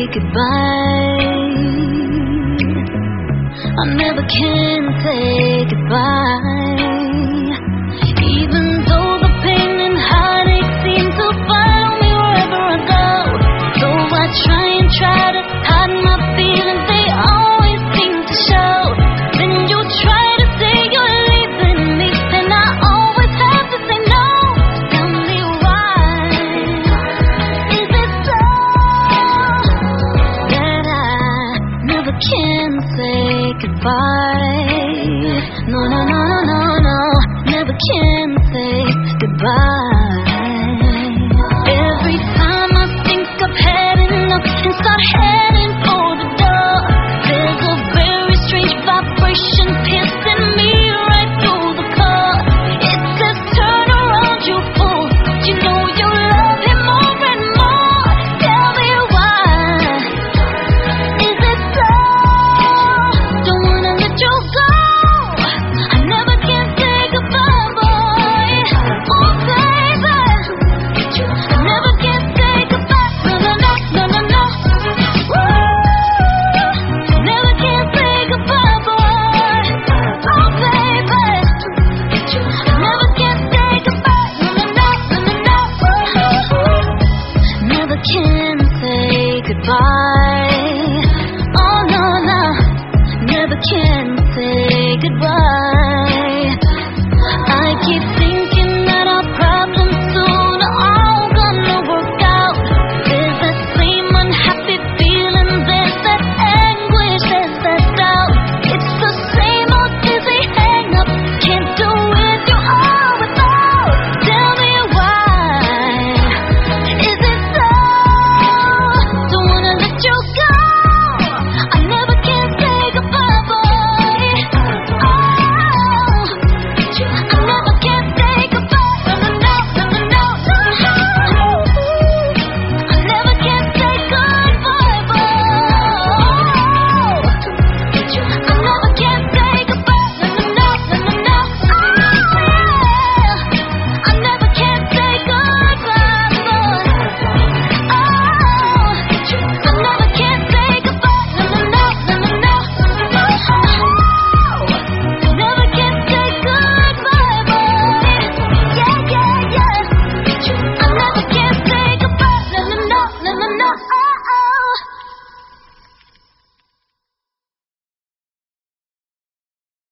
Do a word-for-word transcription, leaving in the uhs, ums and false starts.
goodbye. I never can say goodbye. Even though the pain and heartache seem to follow me wherever I go. Though I try and try to hide my feelings, they always seem to show. Then you try to say you're leaving me, and I always have to say no. Tell me why. Is it so that I never can say goodbye? No, no, no, no, no, no. Never can say goodbye. Every time I think I've had enough and start heading